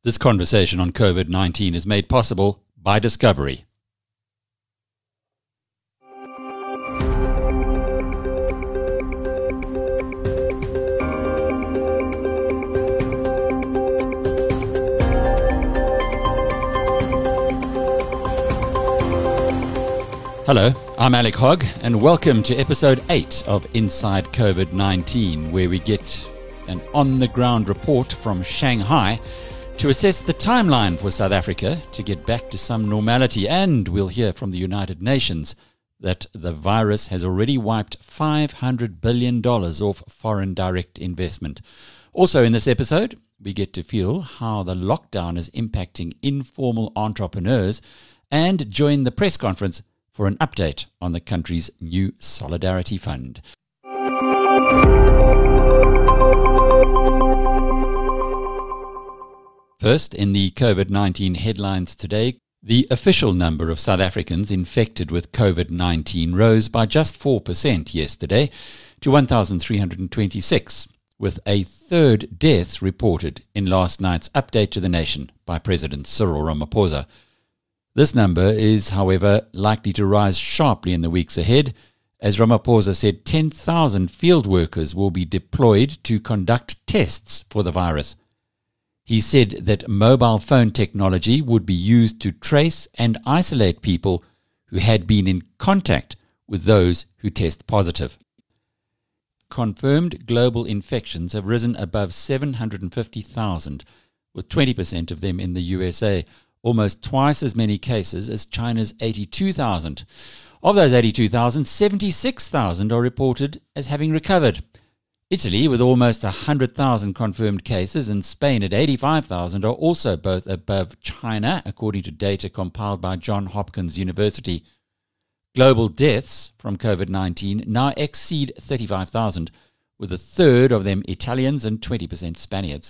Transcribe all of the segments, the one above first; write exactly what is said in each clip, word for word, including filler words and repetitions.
This conversation on COVID nineteen is made possible by Discovery. Hello, I'm Alec Hogg, and welcome to episode eight of Inside COVID nineteen, where we get an on-the-ground report from Shanghai to assess the timeline for South Africa to get back to some normality. And we'll hear from the United Nations that the virus has already wiped five hundred billion dollars off foreign direct investment. Also in this episode, we get to feel how the lockdown is impacting informal entrepreneurs and join the press conference for an update on the country's new Solidarity Fund. First, in the COVID nineteen headlines today, the official number of South Africans infected with COVID nineteen rose by just four percent yesterday to one thousand three hundred twenty-six, with a third death reported in last night's update to the nation by President Cyril Ramaphosa. This number is, however, likely to rise sharply in the weeks ahead, as Ramaphosa said ten thousand field workers will be deployed to conduct tests for the virus. He said that mobile phone technology would be used to trace and isolate people who had been in contact with those who test positive. Confirmed global infections have risen above seven hundred fifty thousand, with twenty percent of them in the U S A, almost twice as many cases as China's eighty-two thousand. Of those eighty-two thousand, seventy-six thousand are reported as having recovered. Italy, with almost one hundred thousand confirmed cases, and Spain at eighty-five thousand are also both above China, according to data compiled by Johns Hopkins University. Global deaths from COVID nineteen now exceed thirty-five thousand, with a third of them Italians and twenty percent Spaniards.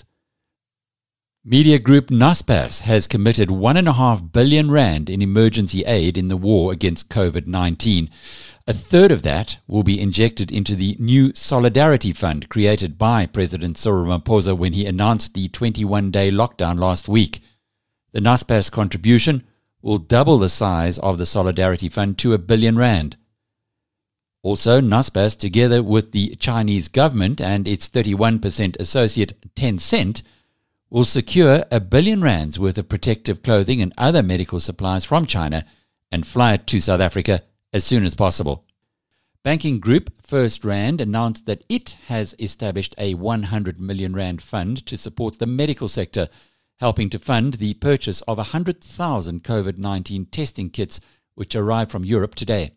Media group Naspers has committed one and a half billion rand in emergency aid in the war against COVID nineteen. A third of that will be injected into the new Solidarity Fund created by President Cyril Ramaphosa when he announced the twenty-one day lockdown last week. The Naspers contribution will double the size of the Solidarity Fund to a billion rand. Also, Naspers, together with the Chinese government and its thirty-one percent associate Tencent, will secure a billion rands worth of protective clothing and other medical supplies from China and fly it to South Africa as soon as possible. Banking group First Rand announced that it has established a one hundred million rand fund to support the medical sector, helping to fund the purchase of one hundred thousand COVID nineteen testing kits which arrived from Europe today.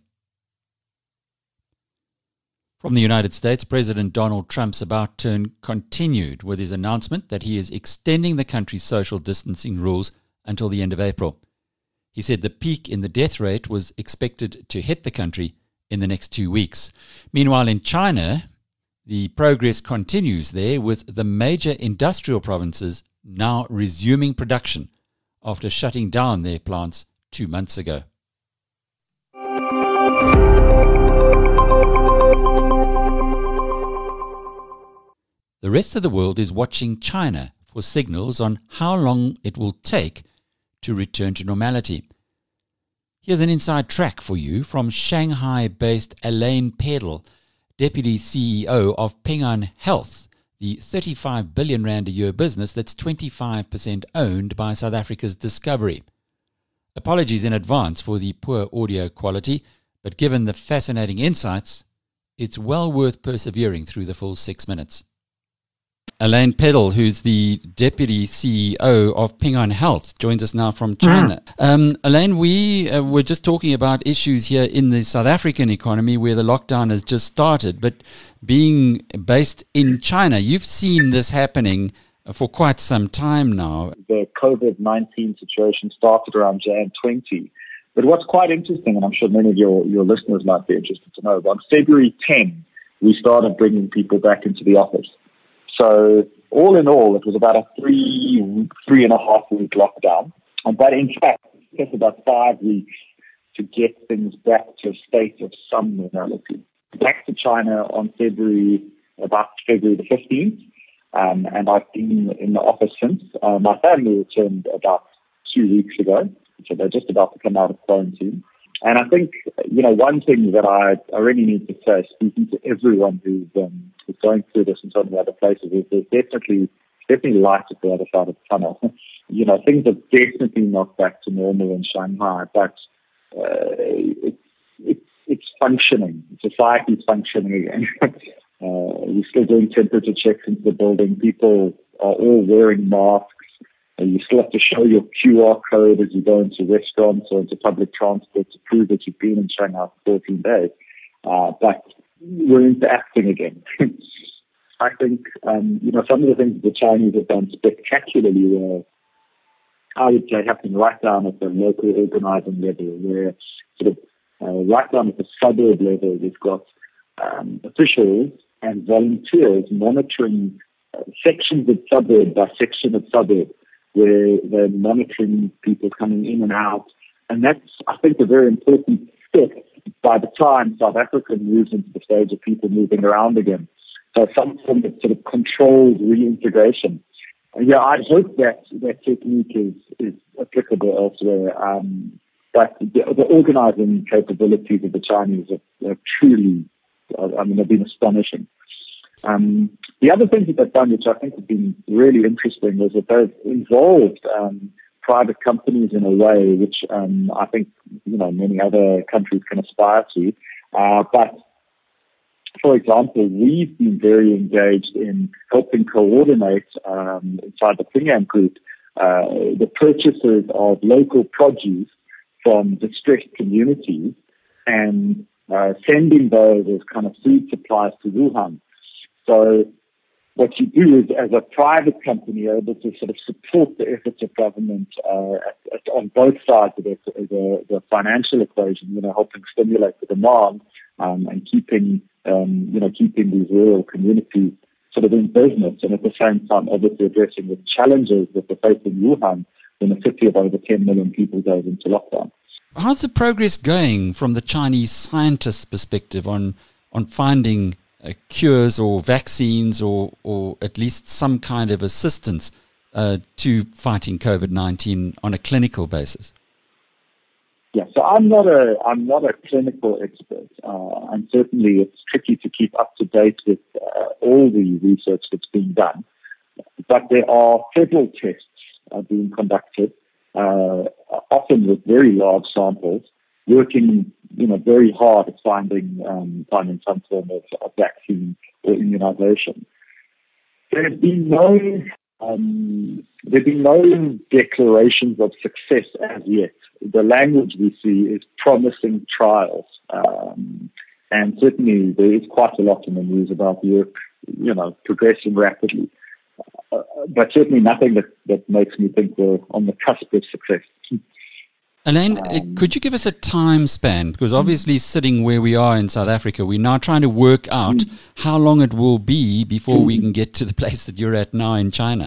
From the United States, President Donald Trump's about turn continued with his announcement that he is extending the country's social distancing rules until the end of April. He said the peak in the death rate was expected to hit the country in the next two weeks. Meanwhile, in China, the progress continues there, with the major industrial provinces now resuming production after shutting down their plants two months ago. The rest of the world is watching China for signals on how long it will take to return to normality. Here's an inside track for you from Shanghai-based Elaine Pedal, Deputy C E O of Ping An Health, the thirty-five billion rand a year business that's twenty-five percent owned by South Africa's Discovery. Apologies in advance for the poor audio quality, but given the fascinating insights, it's well worth persevering through the full six minutes. Elaine Pedal, who's the Deputy C E O of Ping An Health, joins us now from China. Mm. Um, Elaine, we uh, were just talking about issues here in the South African economy where the lockdown has just started, but being based in China, you've seen this happening for quite some time now. The COVID nineteen situation started around January twentieth. But what's quite interesting, and I'm sure many of your, your listeners might be interested to know, on February tenth, we started bringing people back into the office. So all in all, it was about a three, three and a half week lockdown. But in fact, it took about five weeks to get things back to a state of some normality. Back to China on February, about February the fifteenth. Um, and I've been in the office since. uh, my family returned about two weeks ago, so they're just about to come out of quarantine. And I think, you know, one thing that I, I really need to say, speaking to everyone who's, um, who's going through this in some of the other places, is there's definitely, definitely light at the other side of the tunnel. You know, things are definitely not back to normal in Shanghai, but uh, it's, it's, it's functioning. Society's functioning again. uh, we're still doing temperature checks into the building. People are all wearing masks. You still have to show your Q R code as you go into restaurants or into public transport to prove that you've been in Shanghai for fourteen days. Uh, but we're interacting again. I think, um, you know, some of the things the Chinese have done spectacularly were, I would say, happening right down at the local organizing level, where sort of uh, right down at the suburb level, we've got um, officials and volunteers monitoring uh, sections of suburb by section of suburb, where they're monitoring people coming in and out. And that's, I think, a very important step by the time South Africa moves into the stage of people moving around again. So some form of sort of controlled reintegration. And yeah, I'd hope that that technique is, is applicable elsewhere. Um, but the, the organizing capabilities of the Chinese are, are truly, I mean, they've been astonishing. Um, the other things that they've done, which I think have been really interesting, is that they've involved um, private companies in a way which um, I think, you know, many other countries can aspire to. Uh, but, for example, we've been very engaged in helping coordinate um, inside the Ping An Group uh, the purchases of local produce from distressed communities and uh, sending those as kind of food supplies to Wuhan. So what you do is, as a private company, you're able to sort of support the efforts of government uh, at, at, on both sides of it, the, the financial equation, you know, helping stimulate the demand um, and keeping, um, you know, keeping these rural communities sort of in business, and at the same time, obviously addressing the challenges that they're facing in Wuhan when a city of over ten million people goes into lockdown. How's the progress going from the Chinese scientists' perspective on on finding Uh, cures or vaccines or, or at least some kind of assistance uh, to fighting COVID nineteen on a clinical basis? Yeah, so I'm not a I'm not a clinical expert, uh, and certainly it's tricky to keep up to date with uh, all the research that's being done. But there are several tests uh, being conducted, uh, often with very large samples, working, you know, very hard at finding um, finding some form of, of vaccine or immunization. There have been no um, there have been no declarations of success as yet. The language we see is promising trials, um, and certainly there is quite a lot in the news about Europe, you know, progressing rapidly. Uh, but certainly nothing that, that makes me think we're on the cusp of success. Elaine, um, could you give us a time span? Because obviously sitting where we are in South Africa, we're now trying to work out mm. how long it will be before mm. we can get to the place that you're at now in China.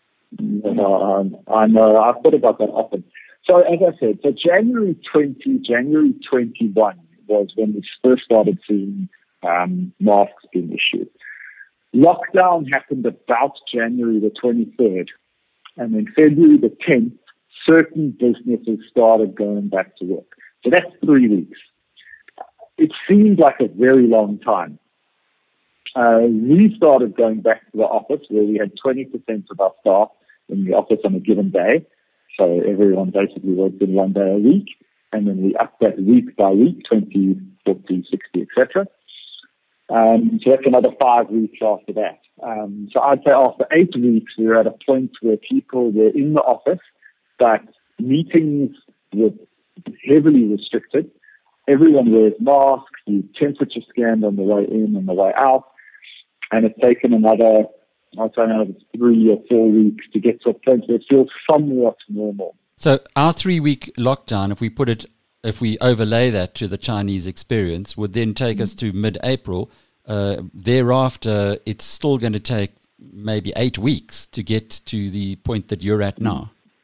Uh, I know, I've thought about that often. So as I said, so January twentieth, January twenty-first was when we first started seeing um, masks being issued. Lockdown happened about January the twenty-third, and then February the tenth, certain businesses started going back to work. So that's three weeks. It seemed like a very long time. Uh, we started going back to the office where we had twenty percent of our staff in the office on a given day. So everyone basically worked in one day a week. And then we upped that week by week, twenty, forty, sixty, et cetera. Um, so that's another five weeks after that. Um, so I'd say after eight weeks, we were at a point where people were in the office, but meetings were heavily restricted. Everyone wears masks, you temperature scanned on the way in and the way out. And it's taken another, I'd say another three or four weeks to get to a point where it feels somewhat normal. So our three-week lockdown, if we put it, if we overlay that to the Chinese experience, would then take mm-hmm. us to mid-April. Uh, thereafter, it's still going to take maybe eight weeks to get to the point that you're at now.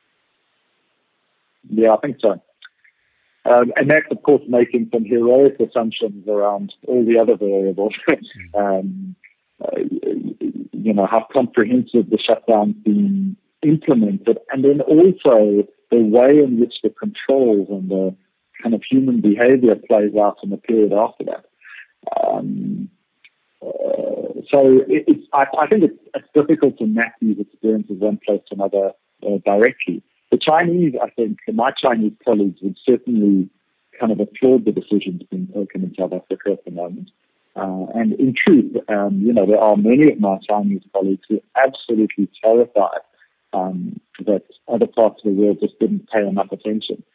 Yeah, I think so. Um, and that's, of course, making some heroic assumptions around all the other variables. um, uh, you know, how comprehensive the shutdown's been, implemented, and then also the way in which the controls and the kind of human behavior plays out in the period after that. Um, uh, so it, it's, I, I think it's, it's difficult to map these experiences one place to another uh, directly. The Chinese, I think, my Chinese colleagues would certainly kind of applaud the decisions being taken in South Africa at the moment. Uh, and in truth, um, you know, there are many of my Chinese colleagues who are absolutely terrified um, that other parts of the world just didn't pay enough attention.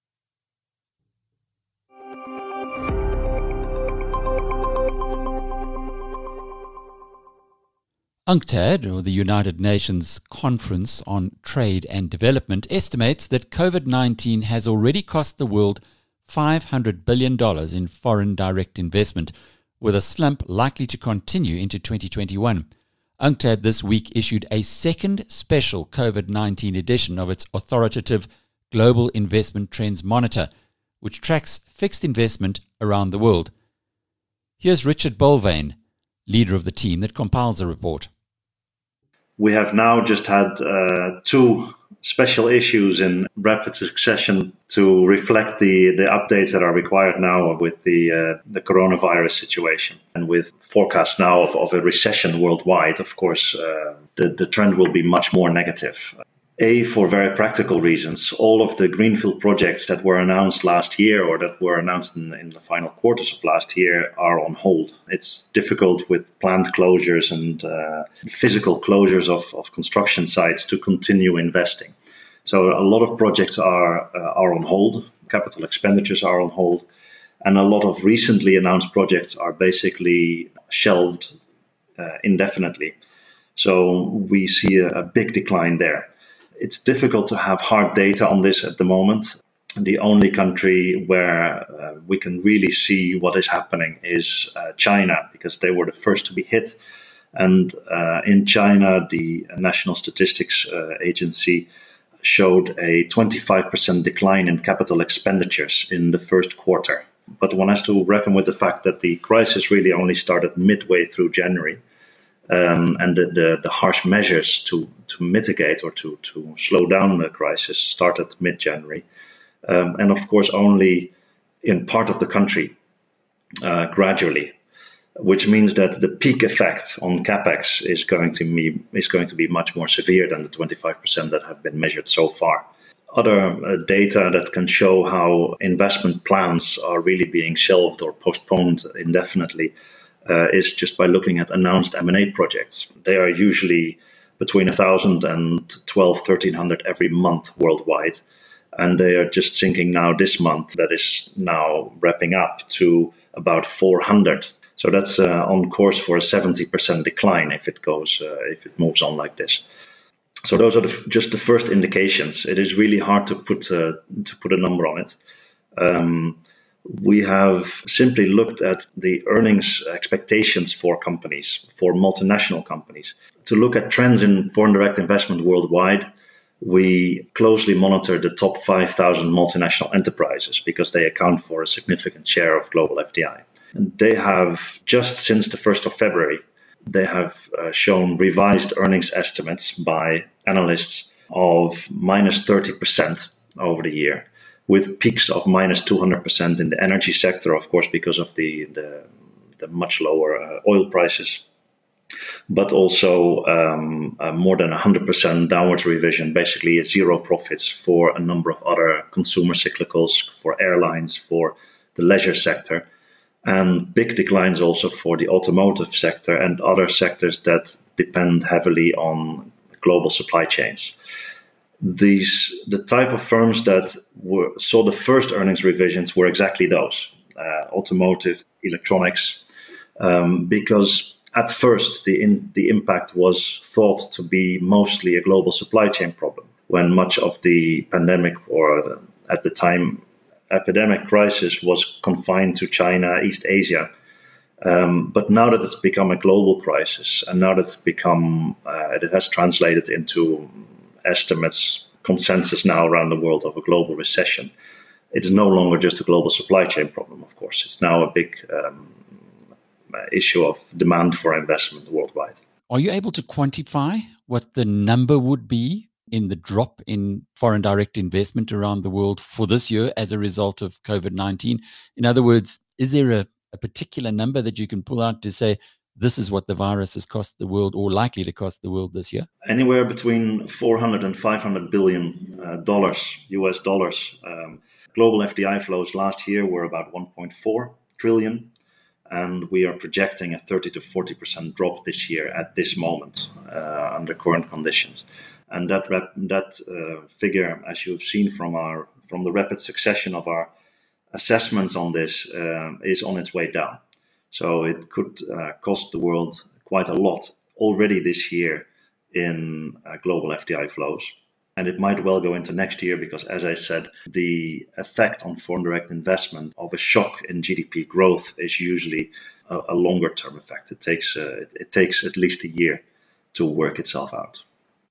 UNCTAD, or the United Nations Conference on Trade and Development, estimates that COVID nineteen has already cost the world five hundred billion dollars in foreign direct investment, with a slump likely to continue into twenty twenty-one. UNCTAD this week issued a second special COVID nineteen edition of its authoritative Global Investment Trends Monitor, which tracks fixed investment around the world. Here's Richard Bolvane, leader of the team that compiles the report. We have now just had uh, two special issues in rapid succession to reflect the, the updates that are required now with the uh, the coronavirus situation. And with forecasts now of, of a recession worldwide, of course, uh, the, the trend will be much more negative. A, for very practical reasons, all of the greenfield projects that were announced last year or that were announced in, in the final quarters of last year are on hold. It's difficult with plant closures and uh, physical closures of, of construction sites to continue investing. So a lot of projects are uh, are on hold, capital expenditures are on hold, and a lot of recently announced projects are basically shelved uh, indefinitely. So we see a, a big decline there. It's difficult to have hard data on this at the moment. The only country where uh, we can really see what is happening is uh, China, because they were the first to be hit. And uh, in China, the National Statistics uh, Agency showed a twenty-five percent decline in capital expenditures in the first quarter. But one has to reckon with the fact that the crisis really only started midway through January. Um, and the, the, the harsh measures to, to mitigate or to, to slow down the crisis started mid-January. Um, and of course, only in part of the country uh, gradually, which means that the peak effect on capex is going to be, is going to be much more severe than the twenty-five percent that have been measured so far. Other uh, data that can show how investment plans are really being shelved or postponed indefinitely Uh, is just by looking at announced M and A projects. They are usually between one thousand and twelve, thirteen hundred every month worldwide. And they are just sinking now this month. That is now wrapping up to about four hundred. So that's uh, on course for a seventy percent decline if it goes, uh, if it moves on like this. So those are the, just the first indications. It is really hard to put, uh, to put a number on it. Um, We have simply looked at the earnings expectations for companies, for multinational companies. To look at trends in foreign direct investment worldwide, we closely monitor the top five thousand multinational enterprises because they account for a significant share of global F D I. And they have, just since the first of February, they have uh, shown revised earnings estimates by analysts of minus thirty percent over the year, with peaks of minus two hundred percent in the energy sector, of course, because of the, the, the much lower uh, oil prices, but also um, uh, more than one hundred percent downwards revision, basically zero profits for a number of other consumer cyclicals, for airlines, for the leisure sector, and big declines also for the automotive sector and other sectors that depend heavily on global supply chains. These, the type of firms that were, saw the first earnings revisions were exactly those, uh, automotive, electronics, um, because at first the, in, the impact was thought to be mostly a global supply chain problem, when much of the pandemic, or at the time epidemic crisis, was confined to China, East Asia. Um, but now that it's become a global crisis, and now that it's become, uh, it has translated into estimates, consensus now around the world of a global recession, it's no longer just a global supply chain problem, of course. It's now a big um, issue of demand for investment worldwide. Are you able to quantify what the number would be in the drop in foreign direct investment around the world for this year as a result of COVID nineteen? In other words, is there a, a particular number that you can pull out to say this is what the virus has cost the world or likely to cost the world this year? Anywhere between four hundred and five hundred billion uh, dollars, U S dollars. Um, global F D I flows last year were about one point four trillion, and we are projecting a thirty to forty percent drop this year at this moment uh, under current conditions. And that rep- that uh, figure, as you've seen from our from the rapid succession of our assessments on this, uh, is on its way down. So it could uh, cost the world quite a lot already this year in uh, global F D I flows. And it might well go into next year because, as I said, the effect on foreign direct investment of a shock in G D P growth is usually a, a longer term effect. It takes, uh, it, it takes at least a year to work itself out.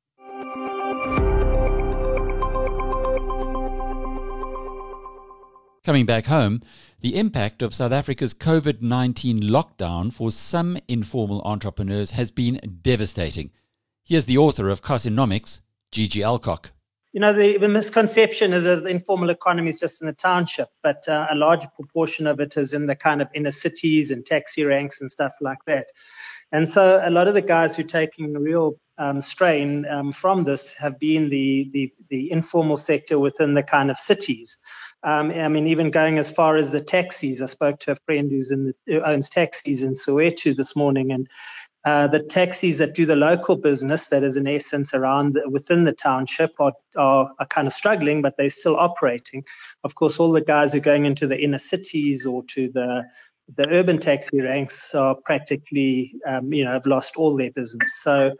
Coming back home, the impact of South Africa's COVID nineteen lockdown for some informal entrepreneurs has been devastating. Here's the author of Cosonomics, Gigi Alcock. You know, the, the misconception is that the informal economy is just in the township, but uh, a large proportion of it is in the kind of inner cities and taxi ranks and stuff like that. And so a lot of the guys who are taking a real um, strain um, from this have been the, the, the informal sector within the kind of cities. Um, I mean, even going as far as the taxis. I spoke to a friend who's in the, who owns taxis in Soweto this morning, and uh, the taxis that do the local business, that is in essence around the, within the township, are, are are kind of struggling, but they're still operating. Of course, all the guys who are going into the inner cities or to the the urban taxi ranks are practically, um, you know, have lost all their business. So,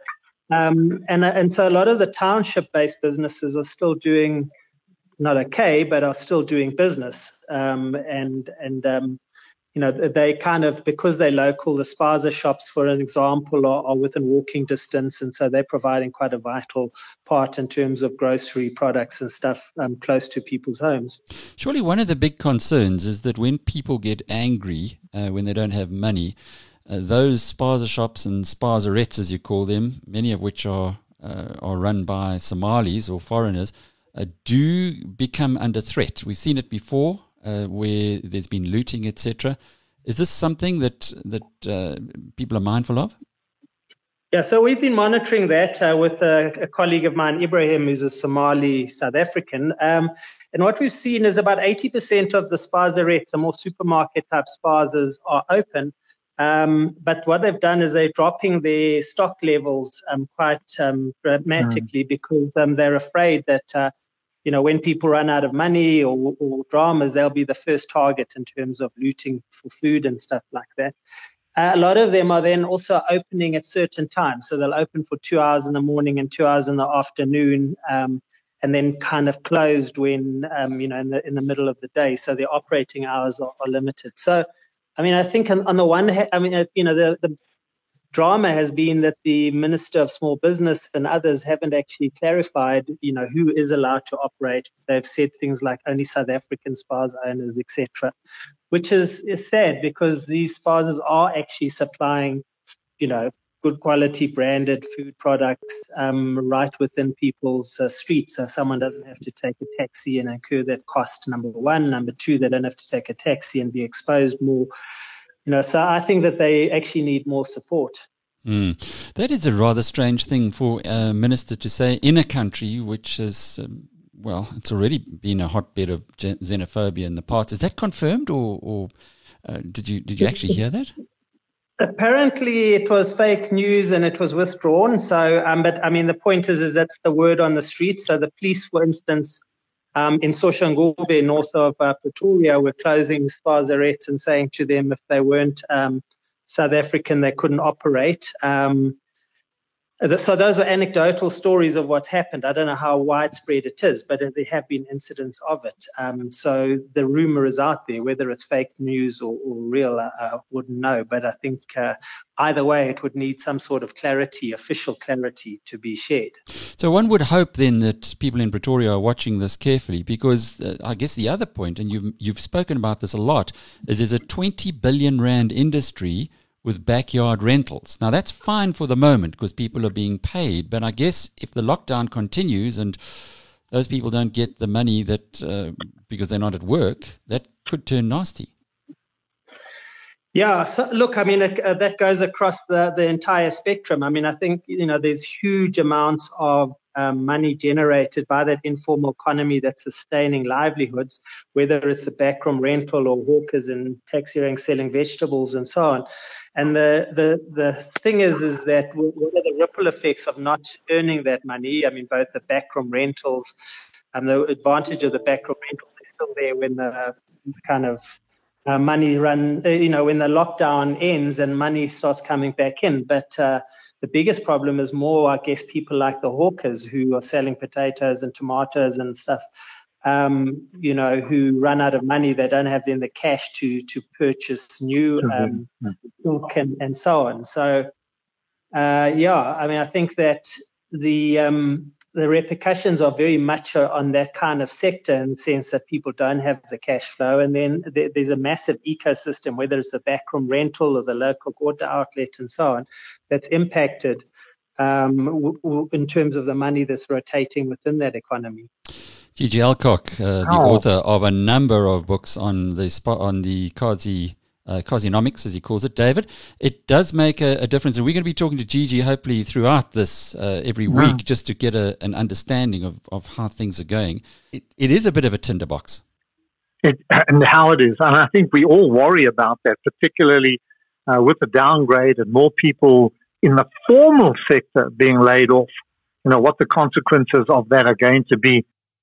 um, and and so a lot of the township-based businesses are still doing not okay, but are still doing business. Um, and, and um, you know, they kind of, because they're local, the spaza shops, for an example, are, are within walking distance. And so they're providing quite a vital part in terms of grocery products and stuff um, close to people's homes. Surely one of the big concerns is that when people get angry, uh, when they don't have money, uh, those spaza shops and spazarettes, as you call them, many of which are, uh, are run by Somalis or foreigners, Uh, do become under threat. We've seen it before, uh, where there's been looting, et cetera. Is this something that that uh, people are mindful of? Yeah, so we've been monitoring that uh, with a, a colleague of mine, Ibrahim, who's a Somali South African. Um, and what we've seen is about eighty percent of the spazarettes, the more supermarket type spazas, are open. Um, but what they've done is they're dropping their stock levels um, quite um, dramatically mm. because um, they're afraid that, uh, you know, when people run out of money or, or dramas, they'll be the first target in terms of looting for food and stuff like that. Uh, a lot of them are then also opening at certain times. So they'll open for two hours in the morning and two hours in the afternoon, um, and then kind of closed when, um, you know, in the, in the middle of the day. So their operating hours are, are limited. So, I mean, I think on, on the one hand, I mean, uh, you know, the, the drama has been that the Minister of Small Business and others haven't actually clarified, you know, who is allowed to operate. They've said things like only South African spas owners, et cetera, which is, is sad because these spas are actually supplying, you know, good quality branded food products um, right within people's uh, streets. So someone doesn't have to take a taxi and incur that cost, number one. Number two, they don't have to take a taxi and be exposed more. You know, so I think that they actually need more support. Mm. That is a rather strange thing for a minister to say in a country which has, um, well, it's already been a hotbed of xenophobia in the past. Is that confirmed, or, or uh, did you did you actually hear that? Apparently, it was fake news and it was withdrawn. So, um, but I mean, the point is, is that's the word on the street. So the police, for instance, um, in Soshanguve, north of uh, Pretoria, were closing spazarettes and saying to them if they weren't um, South African, they couldn't operate. Um, So those are anecdotal stories of what's happened. I don't know how widespread it is, but there have been incidents of it. Um, so the rumor is out there. Whether it's fake news or, or real, I, I wouldn't know. But I think uh, either way, it would need some sort of clarity, official clarity, to be shared. So one would hope then that people in Pretoria are watching this carefully, because uh, I guess the other point, and you've, you've spoken about this a lot, is there's a twenty billion rand industry with backyard rentals. Now, that's fine for the moment because people are being paid, but I guess if the lockdown continues and those people don't get the money that uh, because they're not at work, that could turn nasty. Yeah, so look, I mean, it, uh, that goes across the, the entire spectrum. I mean, I think, you know, there's huge amounts of um, money generated by that informal economy that's sustaining livelihoods, whether it's a backroom rental or hawkers in taxi ranks selling vegetables and so on. And the, the, the thing is, is that what are the ripple effects of not earning that money? I mean, both the backroom rentals and the advantage of the backroom rentals is still there when the kind of Uh, money run, uh, you know, when the lockdown ends and money starts coming back in. But uh, the biggest problem is more, I guess, people like the hawkers who are selling potatoes and tomatoes and stuff, um, you know, who run out of money. They don't have then the cash to to purchase new um, milk and, and so on. So, uh, yeah, I mean, I think that the um, the repercussions are very much on that kind of sector in the sense that people don't have the cash flow. And then there, there's a massive ecosystem, whether it's the backroom rental or the local water outlet and so on, that's impacted um, w- w- in terms of the money that's rotating within that economy. Gigi Alcock, uh, the oh. author of a number of books on the spot on the quasi Uh, Quasinomics, as he calls it, David. It does make a, a difference, and we're going to be talking to Gigi hopefully throughout this uh, every yeah. week just to get a, an understanding of, of how things are going. It, it is a bit of a tinderbox. It, and how it is. And I think we all worry about that, particularly uh, with the downgrade and more people in the formal sector being laid off, you know, what the consequences of that are going to be.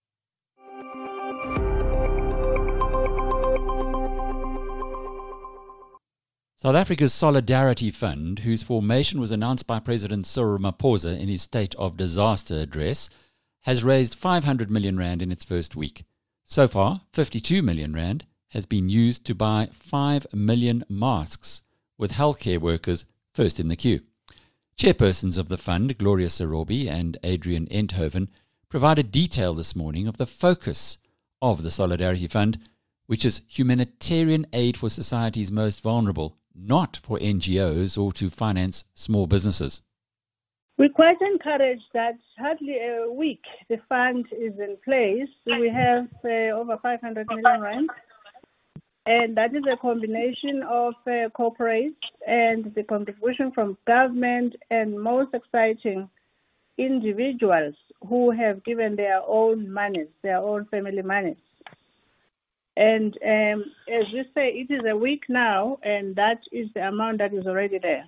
South Africa's Solidarity Fund, whose formation was announced by President Cyril Ramaphosa in his State of Disaster address, has raised five hundred million rand in its first week. So far, fifty-two million rand has been used to buy five million masks, with healthcare workers first in the queue. Chairpersons of the fund, Gloria Serobi and Adrian Enthoven, provided detail this morning of the focus of the Solidarity Fund, which is humanitarian aid for society's most vulnerable, not for N G Os or to finance small businesses. We're quite encouraged that hardly a week the fund is in place. We have uh, over five hundred million rand, and that is a combination of uh, corporates and the contribution from government, and most exciting, individuals who have given their own monies, their own family monies. And um, as you say, it is a week now, and that is the amount that is already there.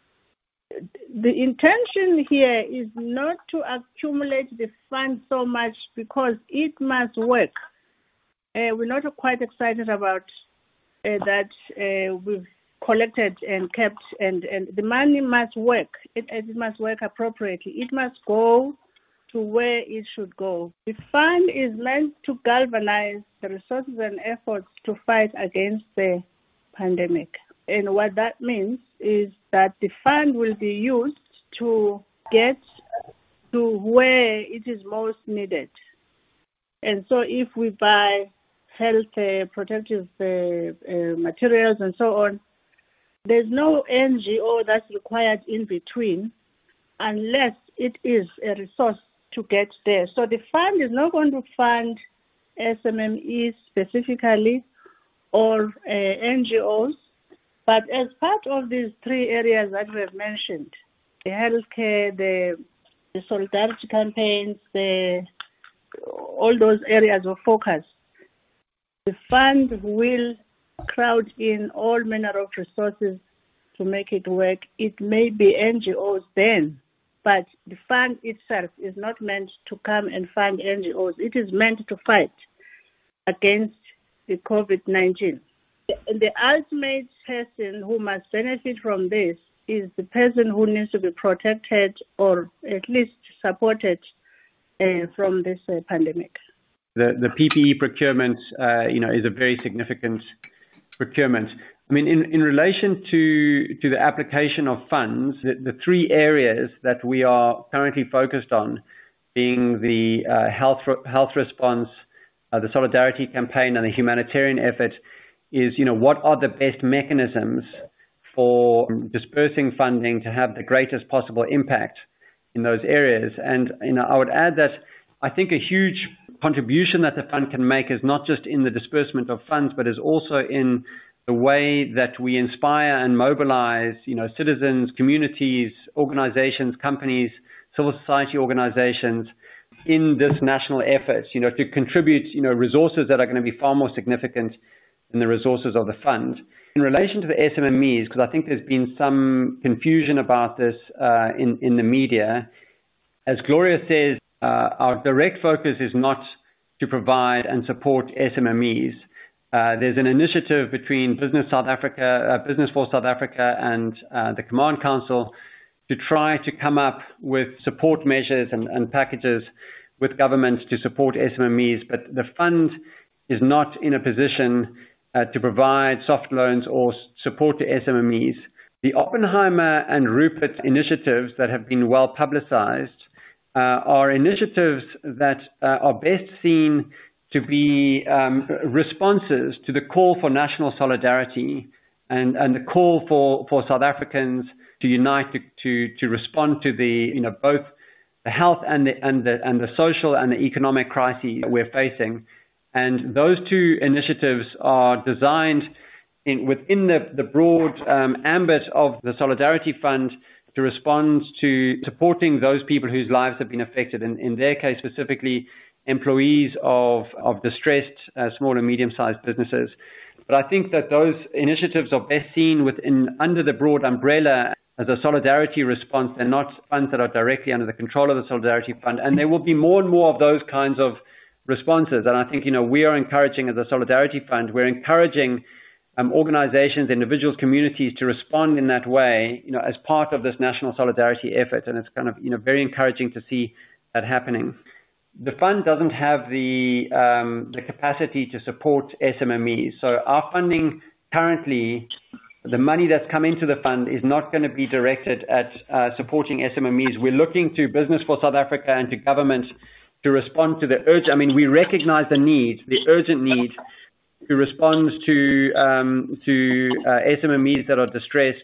The intention here is not to accumulate the fund so much because it must work. Uh, we're not quite excited about uh, that uh, we've collected and kept, and, and the money must work. It, it must work appropriately. It must go to where it should go. The fund is meant to galvanize the resources and efforts to fight against the pandemic. And what that means is that the fund will be used to get to where it is most needed. And so if we buy health uh, protective uh, uh, materials and so on, there's no N G O that's required in between unless it is a resource to get there. So the fund is not going to fund S M M Es specifically or uh, N G Os, but as part of these three areas that we have mentioned, the healthcare, the, the solidarity campaigns, the, all those areas of focus, the fund will crowd in all manner of resources to make it work. It may be N G Os then, but the fund itself is not meant to come and fund N G Os. It is meant to fight against the COVID nineteen. The ultimate person who must benefit from this is the person who needs to be protected or at least supported uh, from this uh, pandemic. The the P P E procurement, uh, you know, is a very significant procurement. I mean, in, in relation to, to the application of funds, the, the three areas that we are currently focused on, being the uh, health health response, uh, the solidarity campaign, and the humanitarian effort, is, you know, what are the best mechanisms for dispersing funding to have the greatest possible impact in those areas. And you know, I would add that I think a huge contribution that the fund can make is not just in the disbursement of funds, but is also in the way that we inspire and mobilize, you know, citizens, communities, organizations, companies, civil society organizations in this national effort, you know, to contribute, you know, resources that are going to be far more significant than the resources of the fund. In relation to the S M M Es, because I think there's been some confusion about this uh, in, in the media, as Gloria says, uh, our direct focus is not to provide and support S M M Es. Uh, there's an initiative between Business South Africa, uh, Business for South Africa and uh, the Command Council to try to come up with support measures and, and packages with governments to support S M M Es, but the fund is not in a position uh, to provide soft loans or support to S M M Es. The Oppenheimer and Rupert initiatives that have been well publicized uh, are initiatives that uh, are best seen to be um, responses to the call for national solidarity and, and the call for, for South Africans to unite to, to, to respond to the, you know, both the health and the, and the, and the social and the economic crises that we're facing. And those two initiatives are designed in, within the, the broad um, ambit of the Solidarity Fund to respond to supporting those people whose lives have been affected. In, in their case, specifically, employees of, of distressed uh, small and medium-sized businesses. But I think that those initiatives are best seen within under the broad umbrella as a solidarity response. They're not funds that are directly under the control of the Solidarity Fund. And there will be more and more of those kinds of responses. And I think, you know, we are encouraging as a Solidarity Fund, we're encouraging um, organizations, individuals, communities to respond in that way, you know, as part of this national solidarity effort. And it's kind of, you know, very encouraging to see that happening. The fund doesn't have the um, the capacity to support S M M Es. So our funding currently, the money that's come into the fund is not going to be directed at uh, supporting S M M Es. We're looking to Business for South Africa and to government to respond to the urge. I mean, we recognize the need, the urgent need to respond to um, to uh, S M M Es that are distressed.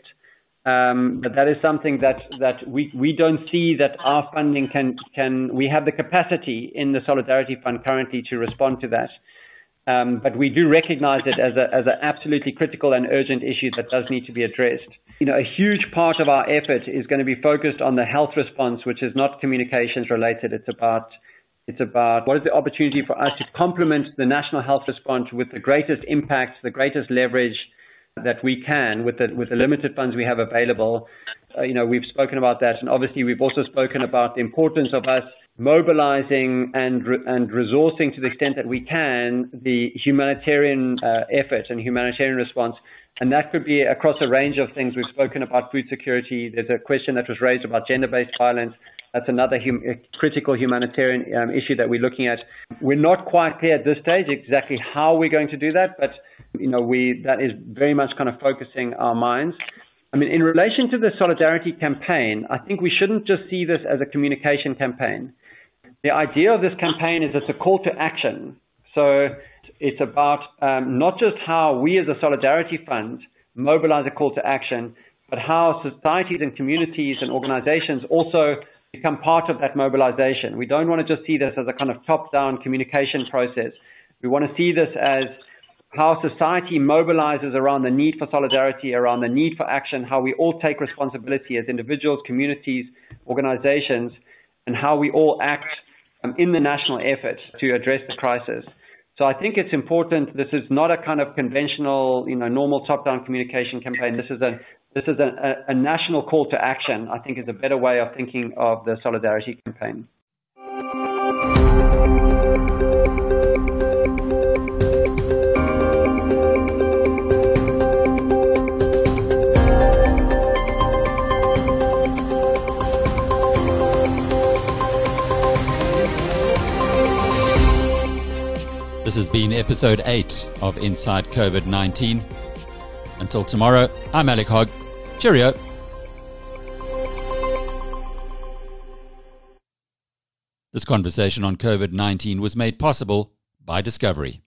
Um, but that is something that, that we, we don't see that our funding can, can, we have the capacity in the Solidarity Fund currently to respond to that. Um, but we do recognize it as a, as an absolutely critical and urgent issue that does need to be addressed. You know, a huge part of our effort is going to be focused on the health response, which is not communications related. It's about, it's about what is the opportunity for us to complement the national health response with the greatest impact, the greatest leverage that we can with the with the limited funds we have available. Uh, you know, we've spoken about that, and obviously we've also spoken about the importance of us mobilizing and re- and resourcing to the extent that we can the humanitarian uh, effort and humanitarian response, and that could be across a range of things. We've spoken about food security. There's a question that was raised about gender-based violence. That's another hum- critical humanitarian um, issue that we're looking at. We're not quite clear at this stage exactly how we're going to do that, but you know, we that is very much kind of focusing our minds. I mean, in relation to the Solidarity campaign, I think we shouldn't just see this as a communication campaign. The idea of this campaign is it's a call to action. So it's about um, not just how we as a Solidarity Fund mobilize a call to action, but how societies and communities and organizations also become part of that mobilization. We don't want to just see this as a kind of top-down communication process. We want to see this as how society mobilizes around the need for solidarity, around the need for action, how we all take responsibility as individuals, communities, organizations, and how we all act um, in the national effort to address the crisis. So I think it's important. This is not a kind of conventional, you know, normal top-down communication campaign. This is a this is a, a, a national call to action. I think is a better way of thinking of the Solidarity campaign. This has been episode eight of Inside COVID nineteen. Until tomorrow, I'm Alec Hogg. Cheerio. This conversation on COVID nineteen was made possible by Discovery.